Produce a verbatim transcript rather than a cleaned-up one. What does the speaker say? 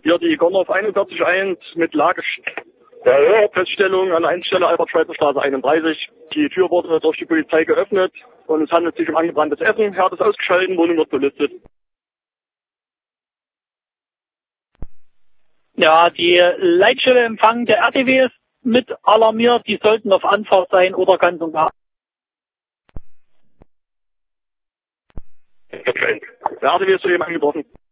Hier die Gondorf einundvierzig eins mit Lage. Ja, ja. Feststellung an der Endstelle Albert-Schweitzer-Straße einunddreißig. Die Tür wurde durch die Polizei geöffnet und es handelt sich um angebranntes Essen. Herd ist ausgeschaltet, Wohnung wird belistet. Ja, die Leitstelle Empfang der R T W ist mit alarmiert. Die sollten auf Anfahrt sein oder ganz und gar. Der R T W ist soeben angebrochen.